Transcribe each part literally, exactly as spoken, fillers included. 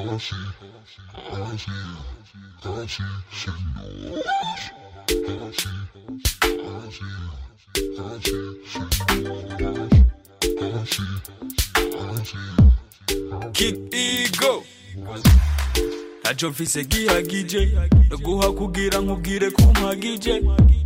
Casi, casi, casi, señor. Casi, casi, casi, señor. Casi, casi. King Ego Nacho mfise gihagije Naguha kugira nkubwire kumpagije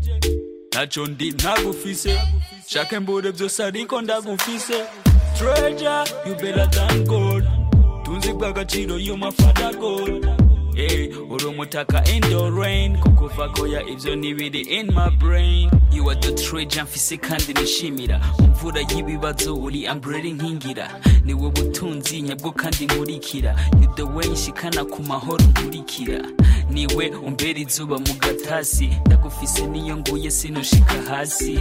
Nacho ndi ntagufise Shaka mbure vyose ariko ndagufise Treasure, you better than gold Tunzi bw'agaciro you my father gold Hey, uri umutaka in the rain Kukuva goya ivyo nibiri in my brain You are the treasure mfise kandi nishimira Umvura y'ibibazo uri umbrella nkingira Niwe butunzi nyabwo kandi nkurikira You the way nshikana ku mahoro nkurikira Niwe umbera izuba mu gatasi Ndagufise niyo nguye sinoshika hasi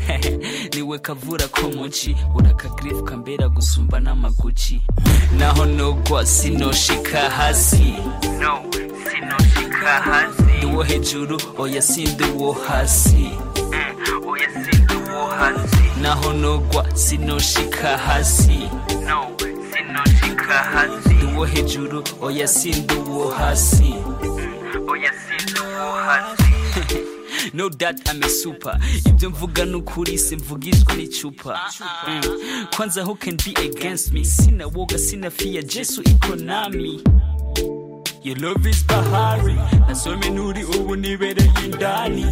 Niwe kavura ko muci Uraka grief kambera gusumba n'amaguci Naho nogwa sinoshika hasi No, sinoshika hasi Niwo hejuru oya sinduwo hasi mm, Oya sinduwo hasi Naho nogwa sinoshika hasi No, sinoshika hasi Niwo hejuru oya sinduwo hasi mm, Oya sinduwo hasi No that I'm a super Ibyo mvuga nukuri simvugishwa n'icupa mm. Kwanza who can be against me Sina woga sina fear Jesu iko nami Your love is bahari Nasome nuri ubu nibereye indani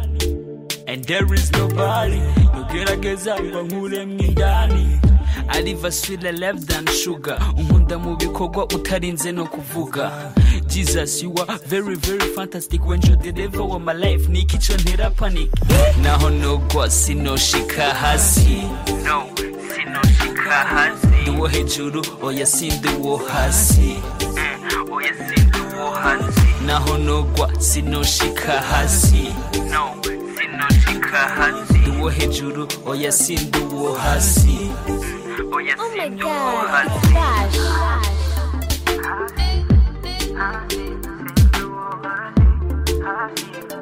And there is nobody Nugerageza ngo nkure mwindani I live a sweeter life than sugar Unkunda mu bikorwa utarinze no kuvuga Jesus, you are very, very fantastic When you deliver on my life Niki cho ntera panic Naho nogwa sinoshika hasi No, sinoshika hasi Niwo hejuru, oya sinduwo hasi mm, Oya sinduwo hasi Naho nogwa sinoshika hasi No, sinoshika hasi Niwo hejuru, oya sinduwo hasi mm, Oya sinduwo hasi Oh my God, gosh.